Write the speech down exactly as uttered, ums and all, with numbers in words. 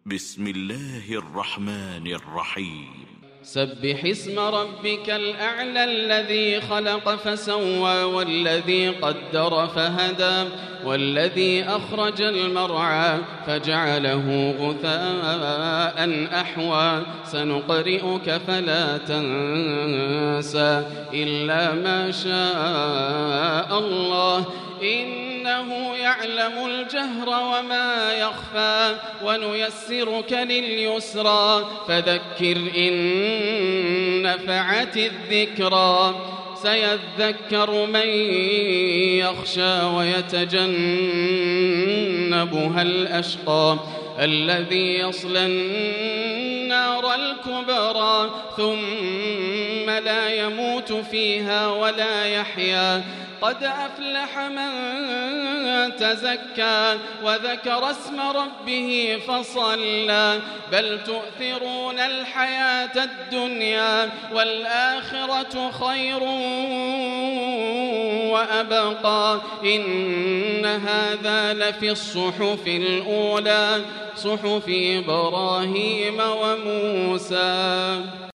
بسم الله الرحمن الرحيم سبح اسم ربك الأعلى الذي خلق فسوى والذي قدر فهدى والذي أخرج المرعى فجعله غثاء أحوى سنقرئك فلا تنسى إلا ما شاء الله إنه يعلم الجهر وما يخفى ونيسرك لليسرى فذكر إن نفعت الذكرى سيذكر من يخشى ويتجنبها الأشقى الذي يصلى النار الكبرى ثم لا يموت فيها ولا يحيا قد أفلح من تزكى وذكر اسم ربه فصلى بل تؤثرون الحياة الدنيا والآخرة خير وأبقى إن هذا لفي الصحف الأولى صحف إبراهيم وموسى.